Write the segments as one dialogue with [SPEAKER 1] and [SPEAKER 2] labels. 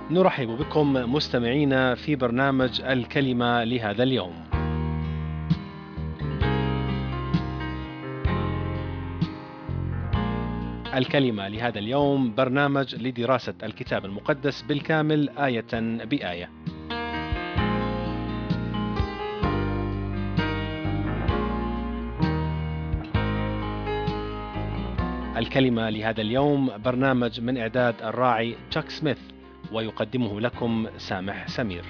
[SPEAKER 1] نرحب بكم مستمعينا في برنامج الكلمة لهذا اليوم. الكلمة لهذا اليوم برنامج لدراسة الكتاب المقدس بالكامل آية بآية. الكلمة لهذا اليوم برنامج من إعداد الراعي تشاك سميث، ويقدمه لكم سامح سمير.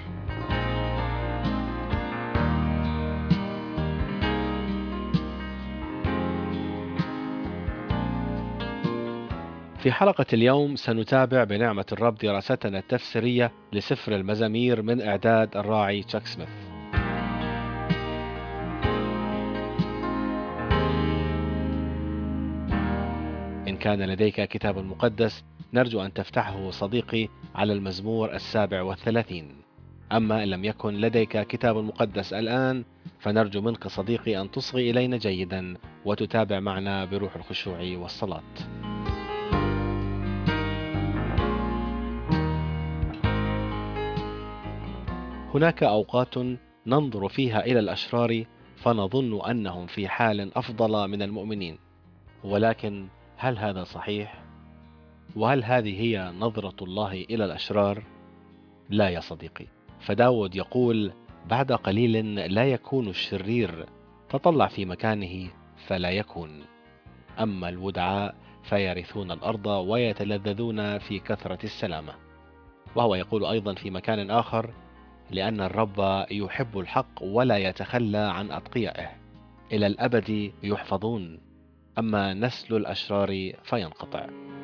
[SPEAKER 1] في حلقة اليوم سنتابع بنعمة الرب دراستنا التفسيرية لسفر المزامير من إعداد الراعي تشاك سميث. إن كان لديك كتاب مقدس نرجو أن تفتحه صديقي على المزمور 37. أما إن لم يكن لديك كتاب مقدس الآن فنرجو منك صديقي أن تصغي إلينا جيدا وتتابع معنا بروح الخشوع والصلاة. هناك أوقات ننظر فيها إلى الأشرار فنظن أنهم في حال أفضل من المؤمنين، ولكن هل هذا صحيح؟ وهل هذه هي نظرة الله إلى الأشرار؟ لا يا صديقي، فداود يقول: بعد قليل لا يكون الشرير، تطلع في مكانه فلا يكون. أما الودعاء فيرثون الأرض ويتلذذون في كثرة السلامة. وهو يقول أيضا في مكان آخر: لأن الرب يحب الحق ولا يتخلى عن أتقيائه، إلى الأبد يحفظون، أما نسل الأشرار فينقطع.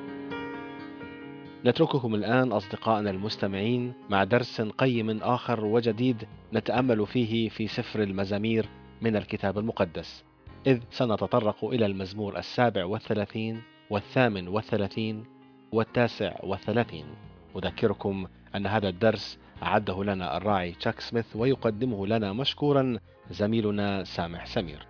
[SPEAKER 1] نترككم الآن أصدقائنا المستمعين مع درس قيم آخر وجديد نتأمل فيه في سفر المزامير من الكتاب المقدس، إذ سنتطرق إلى المزمور 37 و38 و39. أذكركم أن هذا الدرس أعده لنا الراعي تشاك سميث ويقدمه لنا مشكورا زميلنا سامح سمير.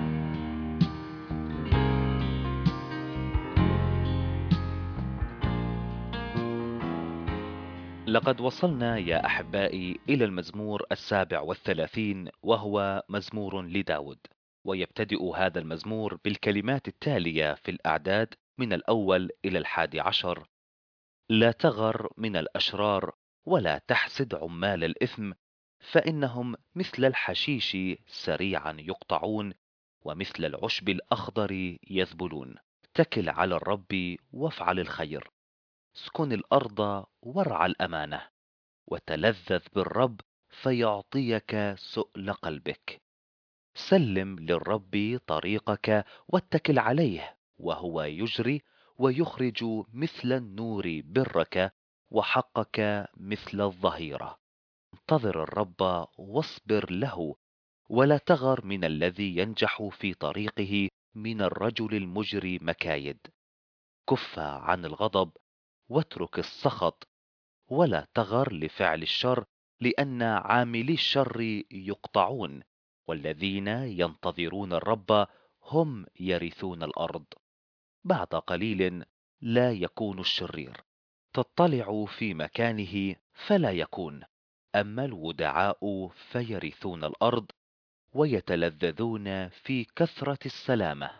[SPEAKER 2] لقد وصلنا يا أحبائي إلى المزمور 37 وهو مزمور لداود. ويبتدئ هذا المزمور بالكلمات التالية في الأعداد من الأول إلى 11: لا تغر من الأشرار ولا تحسد عمال الإثم، فإنهم مثل الحشيش سريعا يقطعون ومثل العشب الأخضر يذبلون. اتكل على الرب وافعل الخير، اسكن الأرض وارعى الأمانة، وتلذذ بالرب فيعطيك سؤل قلبك. سلم للرب طريقك واتكل عليه، وهو يجري ويخرج مثل النور برك، وحقك مثل الظهيرة. انتظر الرب واصبر له، ولا تغر من الذي ينجح في طريقه، من الرجل المجري مكايد. كف عن الغضب واترك السخط، ولا تغر لفعل الشر، لأن عاملي الشر يقطعون، والذين ينتظرون الرب هم يرثون الأرض. بعد قليل لا يكون الشرير، تطلع في مكانه فلا يكون. أما الودعاء فيرثون الأرض ويتلذذون في كثرة السلامة.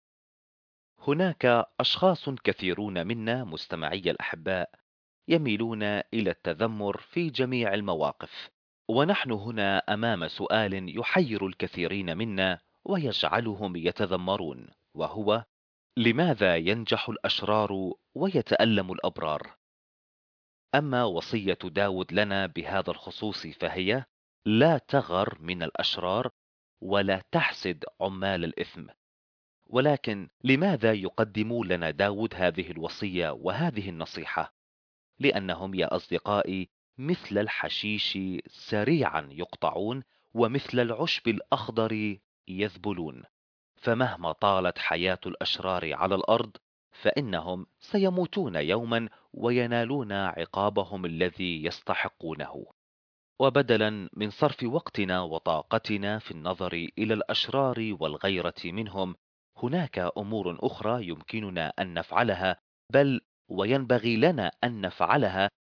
[SPEAKER 2] هناك أشخاص كثيرون منا مستمعي الأحباء يميلون إلى التذمر في جميع المواقف، ونحن هنا أمام سؤال يحير الكثيرين منا ويجعلهم يتذمرون، وهو: لماذا ينجح الأشرار ويتألم الأبرار؟ أما وصية داود لنا بهذا الخصوص فهي: لا تغر من الأشرار ولا تحسد عمال الإثم. ولكن لماذا يقدم لنا داود هذه الوصية وهذه النصيحة؟ لأنهم يا أصدقائي مثل الحشيش سريعا يقطعون، ومثل العشب الأخضر يذبلون. فمهما طالت حياة الأشرار على الأرض فإنهم سيموتون يوما وينالون عقابهم الذي يستحقونه. وبدلا من صرف وقتنا وطاقتنا في النظر إلى الأشرار والغيرة منهم، هناك أمور أخرى يمكننا أن نفعلها، بل وينبغي لنا أن نفعلها،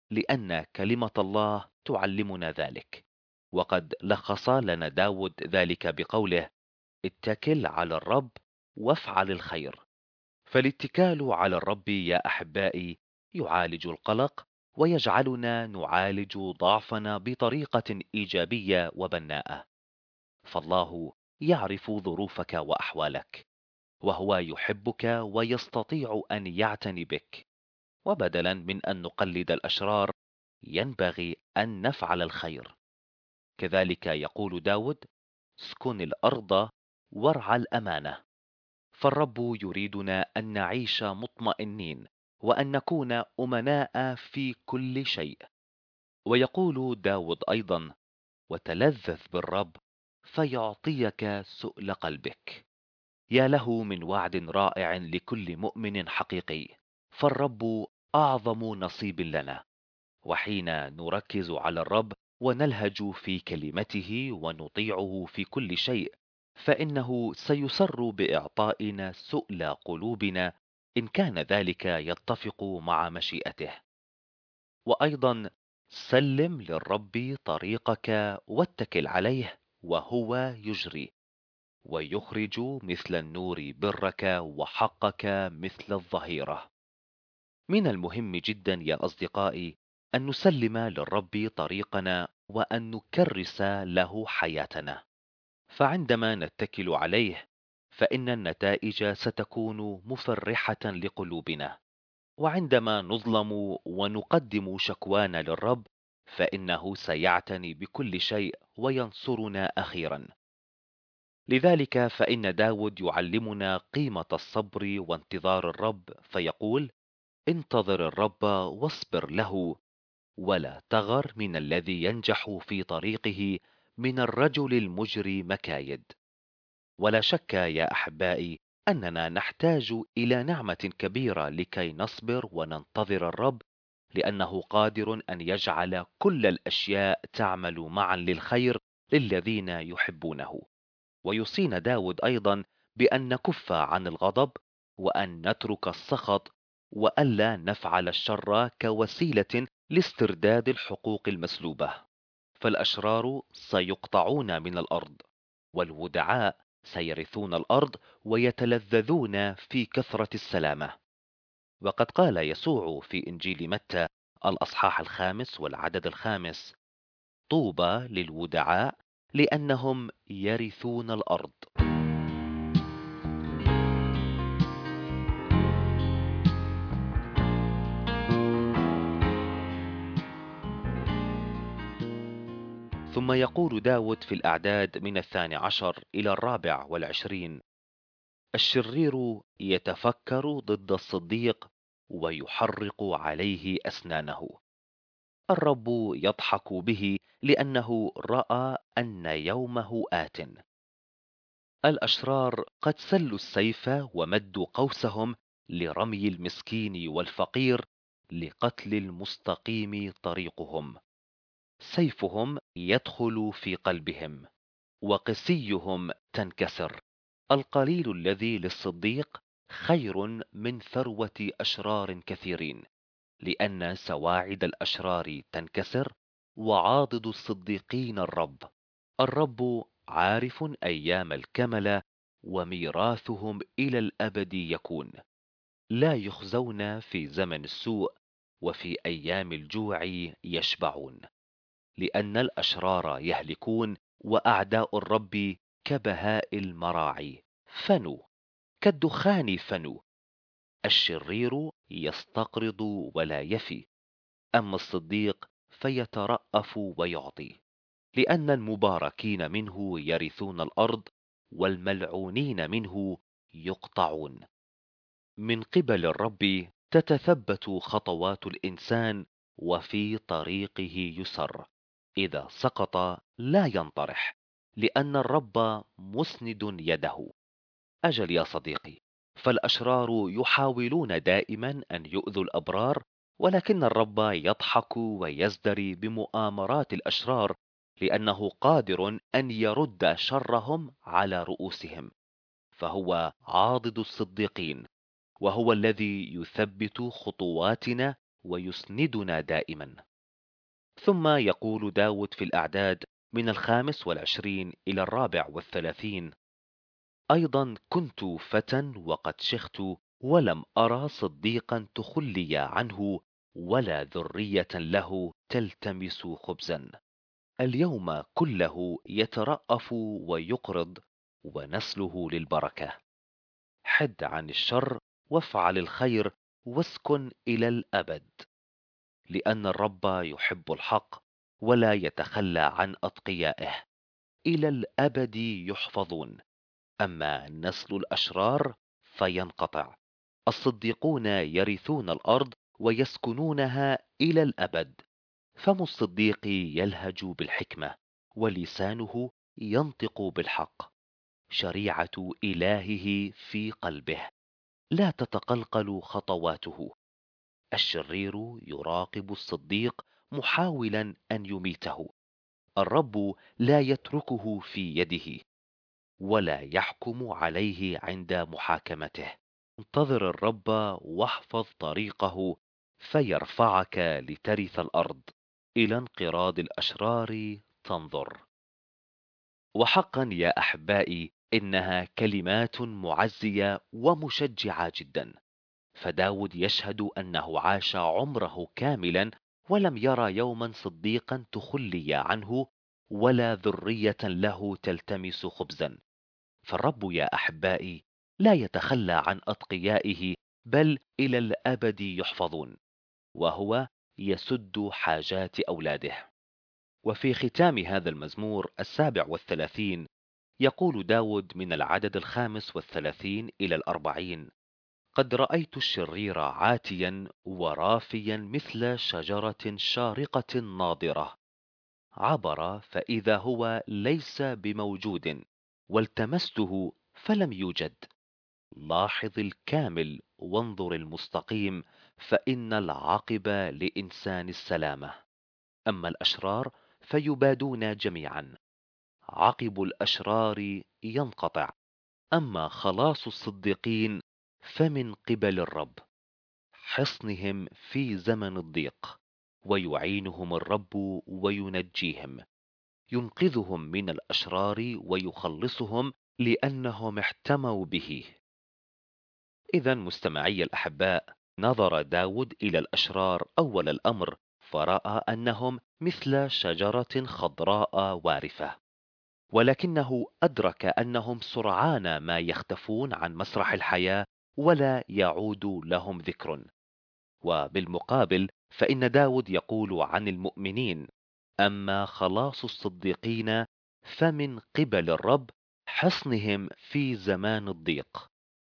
[SPEAKER 2] لأن كلمة الله تعلمنا ذلك. وقد لخص لنا داود ذلك بقوله: اتكل على الرب وافعل الخير. فالاتكال على الرب يا أحبائي يعالج القلق، ويجعلنا نعالج ضعفنا بطريقة إيجابية وبناءة. فالله يعرف ظروفك وأحوالك، وهو يحبك ويستطيع أن يعتني بك. وبدلا من أن نقلد الأشرار، ينبغي أن نفعل الخير. كذلك يقول داود: اسكن الأرض وارعى الأمانة. فالرب يريدنا أن نعيش مطمئنين، وأن نكون أمناء في كل شيء. ويقول داود أيضا: وتلذذ بالرب فيعطيك سؤل قلبك. يا له من وعد رائع لكل مؤمن حقيقي. فالرب أعظم نصيب لنا، وحين نركز على الرب ونلهج في كلمته ونطيعه في كل شيء، فإنه سيسر بإعطائنا سؤل قلوبنا، إن كان ذلك يتفق مع مشيئته. وأيضا سلم للرب طريقك واتكل عليه، وهو يجري ويخرج مثل النور برك، وحقك مثل الظهيرة. من المهم جدا يا أصدقائي أن نسلم للرب طريقنا، وأن نكرس له حياتنا. فعندما نتكل عليه، فإن النتائج ستكون مفرحة لقلوبنا. وعندما نظلم ونقدم شكوانا للرب، فإنه سيعتني بكل شيء وينصرنا أخيرا. لذلك فإن داود يعلمنا قيمة الصبر وانتظار الرب، فيقول: انتظر الرب واصبر له، ولا تغر من الذي ينجح في طريقه، من الرجل المجري مكايد. ولا شك يا أحبائي أننا نحتاج إلى نعمة كبيرة لكي نصبر وننتظر الرب، لأنه قادر أن يجعل كل الأشياء تعمل معا للخير للذين يحبونه. ويوصينا داود أيضا بأن نكف عن الغضب، وأن نترك السخط، وألا نفعل الشر كوسيلة لاسترداد الحقوق المسلوبة. فالأشرار سيقطعون من الأرض، والودعاء سيرثون الأرض ويتلذذون في كثرة السلامة. وقد قال يسوع في إنجيل متى الأصحاح 5 والعدد 5: طوبى للودعاء، لأنهم يرثون الأرض. ثم يقول داود في الأعداد من 12 إلى 24: الشرير يتفكر ضد الصديق، ويحرق عليه أسنانه. الرب يضحك به، لأنه رأى أن يومه آت. الأشرار قد سلوا السيف ومدوا قوسهم لرمي المسكين والفقير، لقتل المستقيم طريقهم. سيفهم يدخل في قلبهم، وقسيهم تنكسر. القليل الذي للصديق خير من ثروة أشرار كثيرين، لأن سواعد الأشرار تنكسر، وعاضد الصديقين الرب. الرب عارف أيام الكمل، وميراثهم إلى الأبد يكون. لا يخزون في زمن السوء، وفي أيام الجوع يشبعون. لأن الأشرار يهلكون، وأعداء الرب كبهاء المراعي فنوا، كالدخان فنوا. الشرير يستقرض ولا يفي، أما الصديق فيترأف ويعطي. لأن المباركين منه يرثون الأرض، والملعونين منه يقطعون. من قبل الرب تتثبت خطوات الإنسان، وفي طريقه يسر. إذا سقط لا ينطرح، لأن الرب مسند يده. أجل يا صديقي، فالأشرار يحاولون دائما أن يؤذوا الأبرار، ولكن الرب يضحك ويزدري بمؤامرات الأشرار، لأنه قادر أن يرد شرهم على رؤوسهم. فهو عاضد الصديقين، وهو الذي يثبت خطواتنا ويسندنا دائما. ثم يقول داود في الأعداد من 25 إلى 34: أيضا كنت فتى وقد شخت، ولم أرى صديقا تخلي عنه، ولا ذرية له تلتمس خبزا. اليوم كله يترأف ويقرض، ونسله للبركة. حد عن الشر وافعل الخير، واسكن إلى الأبد. لأن الرب يحب الحق، ولا يتخلى عن أتقيائه. إلى الأبد يحفظون، أما نسل الأشرار فينقطع. الصديقون يرثون الأرض ويسكنونها إلى الأبد. فم الصديق يلهج بالحكمة، ولسانه ينطق بالحق. شريعة إلهه في قلبه، لا تتقلقل خطواته. الشرير يراقب الصديق محاولا أن يميته. الرب لا يتركه في يده، ولا يحكم عليه عند محاكمته. انتظر الرب واحفظ طريقه، فيرفعك لترث الأرض. إلى انقراض الأشرار تنظر. وحقا يا أحبائي، إنها كلمات معزية ومشجعة جدا. فداود يشهد أنه عاش عمره كاملا ولم يرى يوما صديقا تخلي عنه، ولا ذرية له تلتمس خبزا. فالرب يا أحبائي لا يتخلى عن أتقيائه، بل إلى الأبد يحفظون، وهو يسد حاجات أولاده. وفي ختام هذا المزمور 37 يقول داود من العدد 35 إلى 40: قد رأيت الشرير عاتيا ورافيا مثل شجرة شارقة ناضرة. عبر فإذا هو ليس بموجود، والتمسته فلم يوجد. لاحظ الكامل وانظر المستقيم، فإن العاقب لإنسان السلامة. أما الأشرار فيبادون جميعا. عقب الأشرار ينقطع، أما خلاص الصديقين فمن قبل الرب. حصنهم في زمن الضيق، ويعينهم الرب وينجيهم. ينقذهم من الأشرار ويخلصهم، لأنهم احتموا به. إذا مستمعي الأحباء، نظر داود إلى الأشرار أول الأمر، فرأى أنهم مثل شجرة خضراء وارفة، ولكنه أدرك أنهم سرعان ما يختفون عن مسرح الحياة، ولا يعود لهم ذكر. وبالمقابل فإن داود يقول عن المؤمنين: أما خلاص الصديقين فمن قبل الرب، حصنهم في زمان الضيق.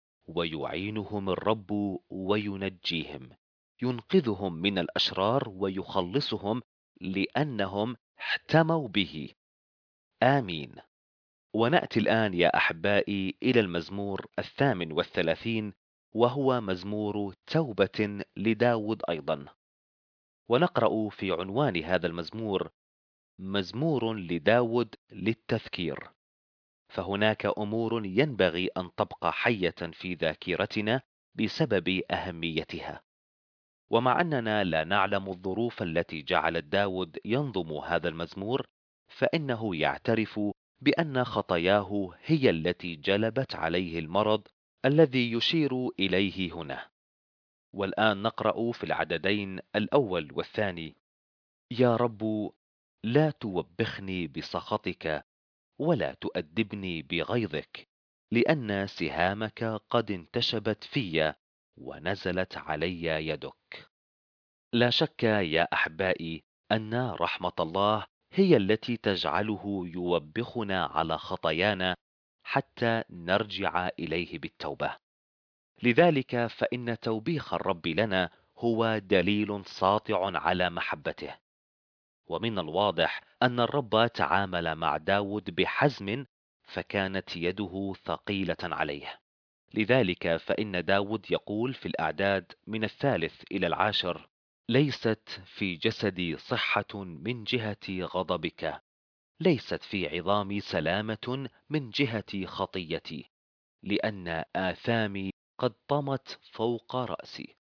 [SPEAKER 2] ويعينهم الرب وينجيهم. ينقذهم من الأشرار ويخلصهم، لأنهم احتموا به. آمين. ونأتي الآن يا أحبائي إلى المزمور 38، وهو مزمور توبة لداود أيضا. ونقرأ في عنوان هذا المزمور: مزمور لداود للتذكير. فهناك أمور ينبغي أن تبقى حية في ذاكرتنا بسبب أهميتها. ومع أننا لا نعلم الظروف التي جعلت داود ينظم هذا المزمور، فإنه يعترف بأن خطاياه هي التي جلبت عليه المرض الذي يشير إليه هنا. والآن نقرأ في العددين الأول والثاني: يا رب، لا توبخني بسخطك، ولا تؤدبني بغيظك، لأن سهامك قد انتشبت في، ونزلت علي يدك. لا شك يا أحبائي أن رحمة الله هي التي تجعله يوبخنا على خطايانا، حتى نرجع إليه بالتوبة. لذلك فإن توبيخ الرب لنا هو دليل ساطع على محبته. ومن الواضح أن الرب تعامل مع داود بحزم، فكانت يده ثقيلة عليه. لذلك فإن داود يقول في الأعداد من 3 إلى 10: ليست في جسدي صحة من جهة غضبك، ليست في عظامي سلامة من جهة خطيتي، لأن آثامي قد طمت فوق رأسي.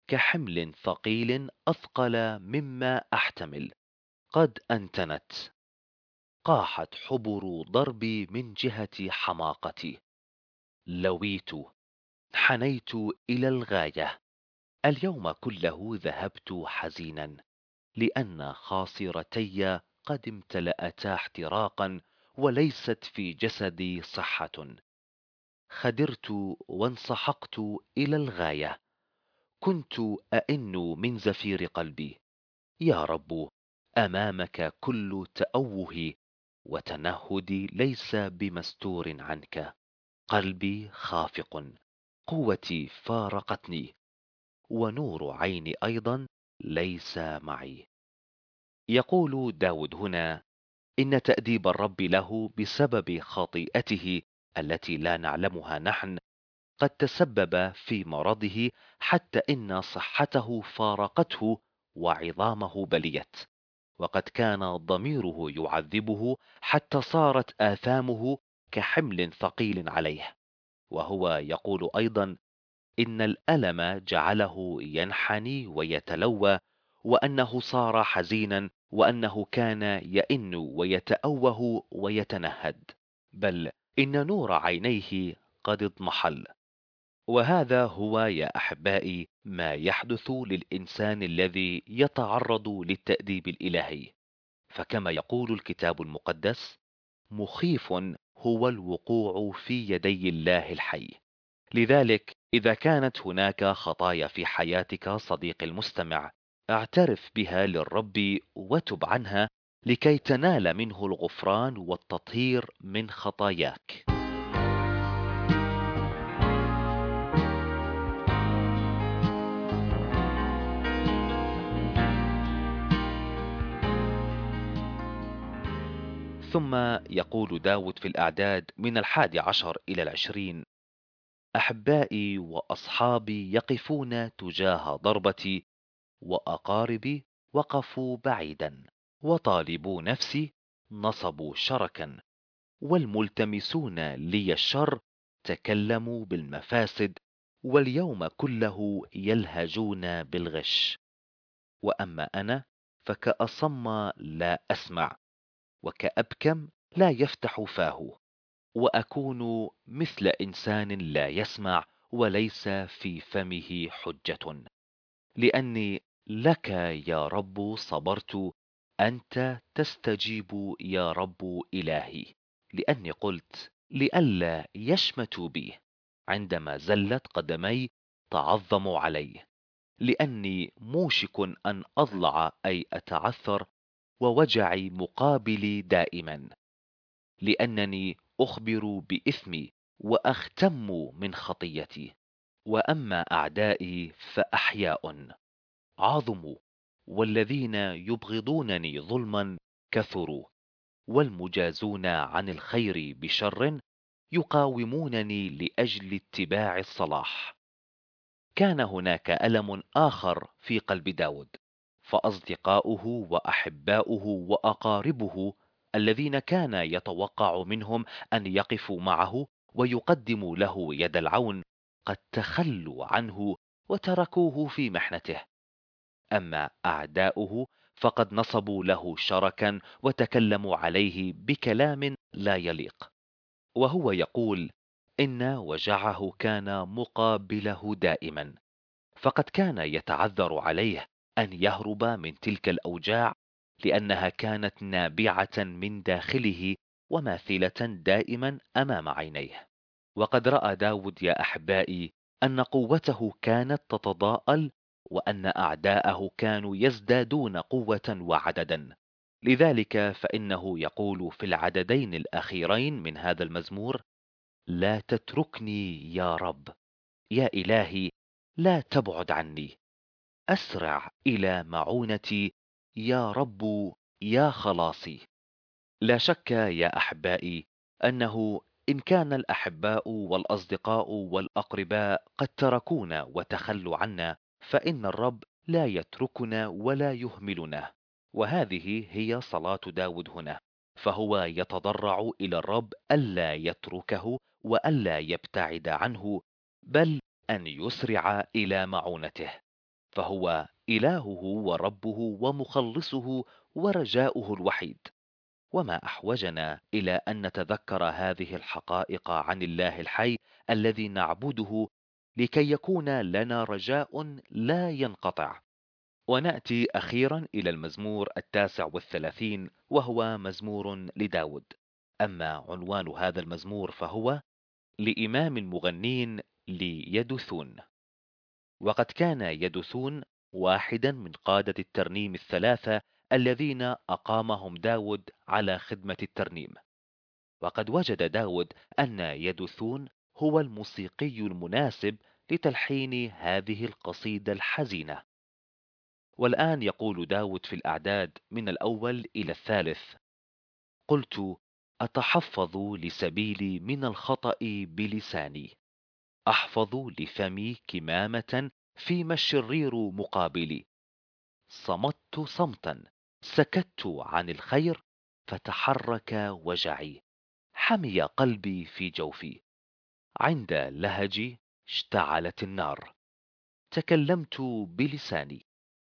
[SPEAKER 2] كحمل ثقيل أثقل مما أحتمل، قد أنتنت، قاحت حبر ضربي من جهة حماقتي، لويت، حنيت إلى الغاية، اليوم كله ذهبت حزينا، لأن خاصرتي قد امتلأتا احتراقا، وليست في جسدي صحة، خدرت وانسحقت إلى الغاية، كنت أئن من زفير قلبي. يا رب، أمامك كل تأوه وتنهدي ليس بمستور عنك، قلبي خافق، قوتي فارقتني، ونور عيني أيضا ليس معي. يقول داود هنا إن تأديب الرب له بسبب خطيئته التي لا نعلمها نحن قد تسبب في مرضه، حتى إن صحته فارقته وعظامه بليت، وقد كان ضميره يعذبه حتى صارت آثامه كحمل ثقيل عليه. وهو يقول أيضا إن الألم جعله ينحني ويتلوى، وأنه صار حزينا، وأنه كان يئن ويتأوه ويتنهد، بل إن نور عينيه قد اضمحل. وهذا هو يا أحبائي ما يحدث للإنسان الذي يتعرض للتأديب الإلهي. فكما يقول الكتاب المقدس: مخيف هو الوقوع في يدي الله الحي. لذلك إذا كانت هناك خطايا في حياتك صديقي المستمع، اعترف بها للرب وتب عنها، لكي تنال منه الغفران والتطهير من خطاياك. ثم يقول داود في الأعداد من 11 إلى 20: أحبائي وأصحابي يقفون تجاه ضربتي، وأقاربي وقفوا بعيدا، وطالبوا نفسي نصبوا شركا، والملتمسون لي الشر تكلموا بالمفاسد، واليوم كله يلهجون بالغش. وأما أنا فكأصم لا أسمع، وكأبكم لا يفتح فاه، وأكون مثل إنسان لا يسمع وليس في فمه حجة، لأني لك يا رب صبرت، أنت تستجيب يا رب إلهي، لأني قلت لئلا يشمتوا بي، عندما زلت قدمي تعظموا علي، لأني موشك أن أضلع أي أتعثر، ووجعي مقابلي دائما، لأنني أخبر بإثمي وأختم من خطيتي. وأما أعدائي فأحياء عظموا، والذين يبغضونني ظلما كثروا، والمجازون عن الخير بشر يقاومونني لأجل اتباع الصلاح. كان هناك ألم آخر في قلب داود، فأصدقاؤه وأحباؤه وأقاربه الذين كان يتوقع منهم أن يقفوا معه ويقدموا له يد العون قد تخلوا عنه وتركوه في محنته. أما أعداؤه فقد نصبوا له شركا وتكلموا عليه بكلام لا يليق. وهو يقول إن وجعه كان مقابله دائما، فقد كان يتعذر عليه أن يهرب من تلك الأوجاع، لأنها كانت نابعة من داخله وماثلة دائما أمام عينيه. وقد رأى داود يا أحبائي أن قوته كانت تتضاءل، وأن أعداءه كانوا يزدادون قوة وعددا. لذلك فإنه يقول في العددين الأخيرين من هذا المزمور: لا تتركني يا رب، يا إلهي لا تبعد عني، أسرع إلى معونتي يا رب، يا خلاصي. لا شك يا أحبائي أنه إن كان الأحباء والأصدقاء والأقرباء قد تركونا وتخلوا عنا، فإن الرب لا يتركنا ولا يهملنا. وهذه هي صلاة داود هنا، فهو يتضرع إلى الرب ألا يتركه وألا يبتعد عنه، بل أن يسرع إلى معونته. فهو إلهه وربه ومخلصه ورجاؤه الوحيد. وما أحوجنا إلى أن نتذكر هذه الحقائق عن الله الحي الذي نعبده، لكي يكون لنا رجاء لا ينقطع. ونأتي أخيرا إلى المزمور 39، وهو مزمور لداود. أما عنوان هذا المزمور فهو لإمام المغنين ليدثون. وقد كان يدثون واحدا من قادة الترنيم الثلاثة الذين أقامهم داود على خدمة الترنيم. وقد وجد داود أن يدثون هو الموسيقي المناسب لتلحين هذه القصيدة الحزينة. والآن يقول داود في الأعداد من الأول إلى الثالث: قلت: أتحفظ لسبيلي من الخطأ بلساني، أحفظ لفمي كمامة فيما الشرير مقابلي. صمت صمتا، سكت عن الخير، فتحرك وجعي، حمي قلبي في جوفي. عند لهجي اشتعلت النار، تكلمت بلساني.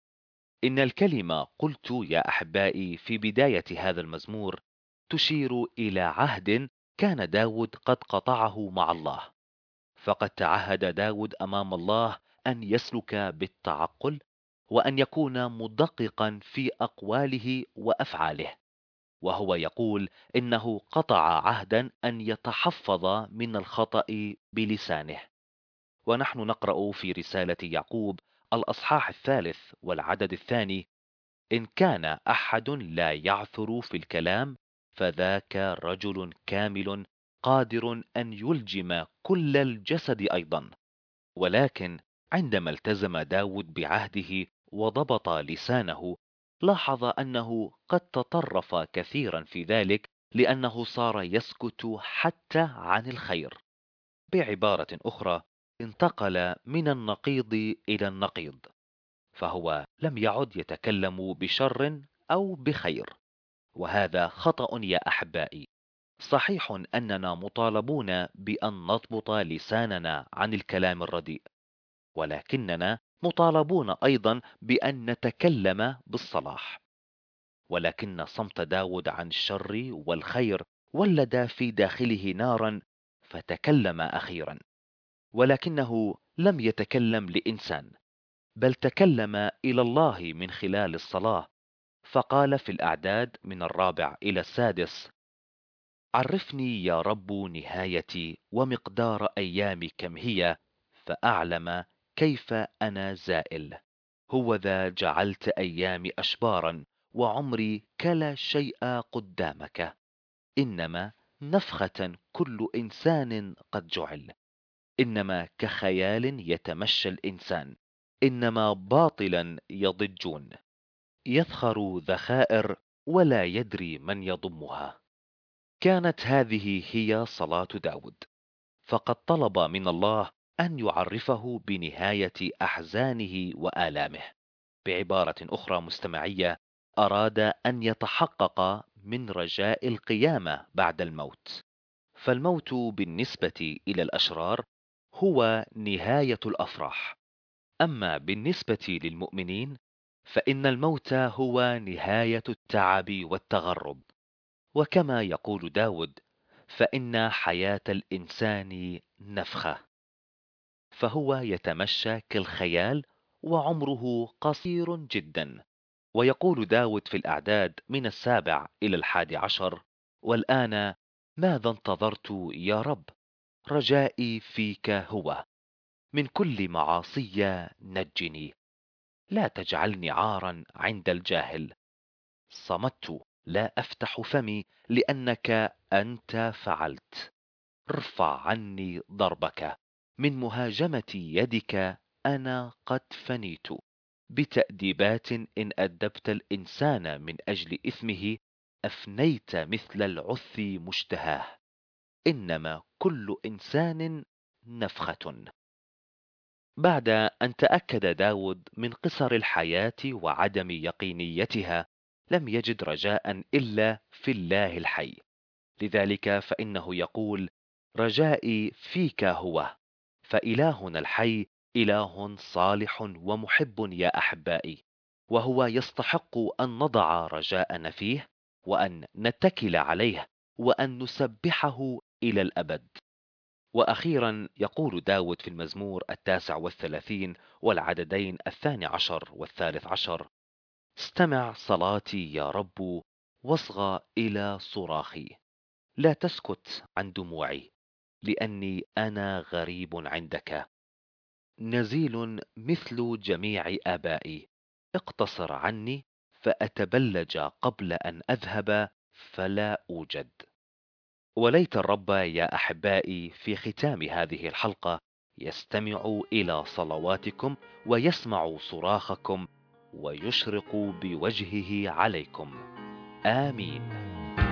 [SPEAKER 2] إن الكلمة قلت يا أحبائي في بداية هذا المزمور تشير إلى عهد كان داود قد قطعه مع الله. فقد تعهد داود أمام الله أن يسلك بالتعقل، وأن يكون مدققا في أقواله وأفعاله. وهو يقول إنه قطع عهدا أن يتحفظ من الخطأ بلسانه. ونحن نقرأ في رسالة يعقوب الأصحاح 3 والعدد 2: إن كان أحد لا يعثر في الكلام، فذاك رجل كامل قادر أن يلجم كل الجسد أيضا. ولكن عندما التزم داود بعهده وضبط لسانه، لاحظ أنه قد تطرف كثيرا في ذلك، لأنه صار يسكت حتى عن الخير. بعبارة أخرى، انتقل من النقيض إلى النقيض، فهو لم يعد يتكلم بشر أو بخير. وهذا خطأ يا أحبائي. صحيح أننا مطالبون بأن نضبط لساننا عن الكلام الرديء، ولكننا مطالبون أيضا بأن نتكلم بالصلاح. ولكن صمت داود عن الشر والخير ولد في داخله نارا، فتكلم أخيرا. ولكنه لم يتكلم لإنسان، بل تكلم إلى الله من خلال الصلاة. فقال في الأعداد من 4 إلى 6: عرفني يا رب نهايتي، ومقدار أيامي كم هي، فأعلم كيف أنا زائل. هو ذا جعلت أيامي أشبارا، وعمري كلا شيء قدامك. إنما نفخة كل إنسان قد جعل، إنما كخيال يتمشى الإنسان، إنما باطلا يضجون. يذخر ذخائر ولا يدري من يضمها. كانت هذه هي صلاة داود. فقد طلب من الله أن يعرفه بنهاية أحزانه وآلامه. بعبارة أخرى مستمعية، أراد أن يتحقق من رجاء القيامة بعد الموت. فالموت بالنسبة إلى الأشرار هو نهاية الأفراح، أما بالنسبة للمؤمنين فإن الموت هو نهاية التعب والتغرب. وكما يقول داود: فإن حياة الإنسان نفخة. فهو يتمشى كالخيال، وعمره قصير جدا. ويقول داود في الأعداد من 7 إلى 11: والآن ماذا انتظرت يا رب؟ رجائي فيك هو. من كل معاصي نجني، لا تجعلني عارا عند الجاهل. صمت، لا أفتح فمي، لأنك أنت فعلت. ارفع عني ضربك، من مهاجمة يدك أنا قد فنيت. بتأديبات إن أدبت الإنسان من أجل إثمه، أفنيت مثل العث مشتهاه. إنما كل إنسان نفخة. بعد أن تأكد داود من قصر الحياة وعدم يقينيتها، لم يجد رجاء إلا في الله الحي. لذلك فإنه يقول: رجائي فيك هو. فإلهنا الحي إله صالح ومحب يا أحبائي، وهو يستحق أن نضع رجاءنا فيه، وأن نتكل عليه، وأن نسبحه إلى الأبد. وأخيرا يقول داود في المزمور 39 والعددين 12 و13: استمع صلاتي يا رب، واصغى إلى صراخي، لا تسكت عن دموعي، لأني أنا غريب عندك، نزيل مثل جميع آبائي، اقتصر عني فأتبلج قبل أن أذهب فلا أوجد. وليت الرب يا أحبائي في ختام هذه الحلقة يستمع إلى صلواتكم، ويسمع صراخكم، ويشرق بوجهه عليكم. آمين.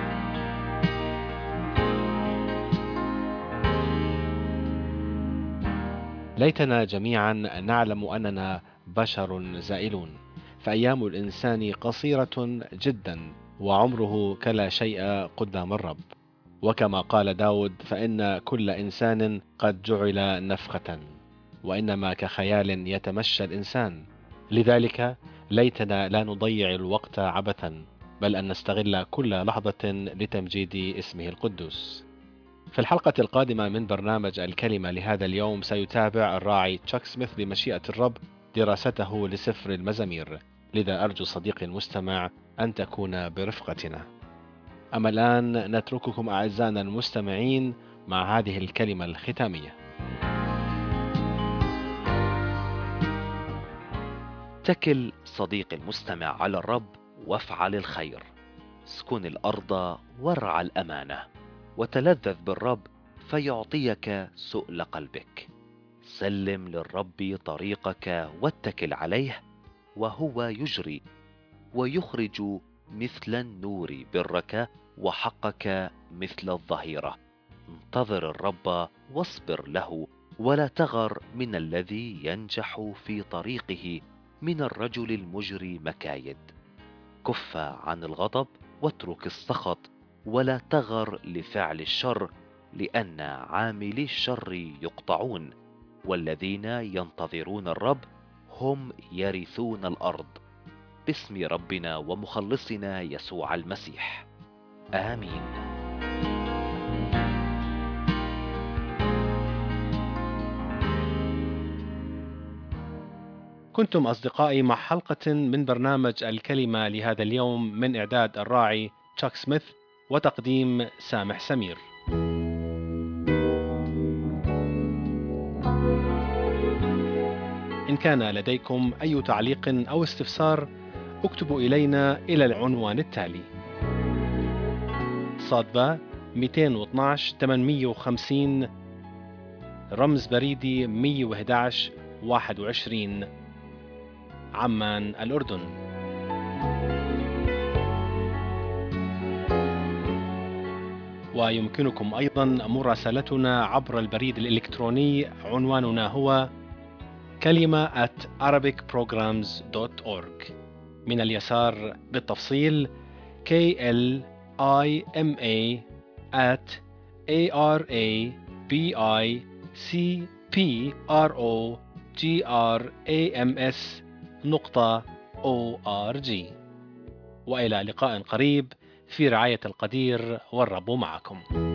[SPEAKER 1] ليتنا جميعا نعلم أننا بشر زائلون، فأيام الإنسان قصيرة جدا، وعمره كلا شيء قدام الرب. وكما قال داود: فإن كل إنسان قد جعل نفخة، وإنما كخيال يتمشى الإنسان. لذلك ليتنا لا نضيع الوقت عبثا، بل أن نستغل كل لحظة لتمجيد اسمه القدوس. في الحلقة القادمة من برنامج الكلمة لهذا اليوم سيتابع الراعي تشاك سميث بمشيئة الرب دراسته لسفر المزامير، لذا أرجو صديقي المستمع أن تكون برفقتنا. أما الآن نترككم أعزائنا المستمعين مع هذه الكلمة الختامية.
[SPEAKER 2] اتكل صديقي المستمع على الرب، وافعل الخير، اسكن الأرض وارعى الأمانة، وتلذذ بالرب فيعطيك سؤل قلبك. سلم للرب طريقك واتكل عليه، وهو يجري ويخرج مثل النور برك، وحقك مثل الظهيرة. انتظر الرب واصبر له، ولا تغر من الذي ينجح في طريقه، من الرجل المجري مكايد. كف عن الغضب واترك السخط، ولا تغر لفعل الشر، لأن عاملي الشر يقطعون، والذين ينتظرون الرب هم يرثون الأرض. باسم ربنا ومخلصنا يسوع المسيح، آمين.
[SPEAKER 1] كنتم أصدقائي مع حلقة من برنامج الكلمة لهذا اليوم، من إعداد الراعي تشاك سميث وتقديم سامح سمير. إن كان لديكم أي تعليق أو استفسار، اكتبوا إلينا إلى العنوان التالي: صادبا 212 850، رمز بريدي 111 21، عمان الأردن. ويمكنكم أيضا مراسلتنا عبر البريد الإلكتروني، عنواننا هو كلمة @arabicprograms.org. من اليسار بالتفصيل KLIMA@arabicprograms.org. وإلى لقاء قريب في رعاية القدير، والرب معكم.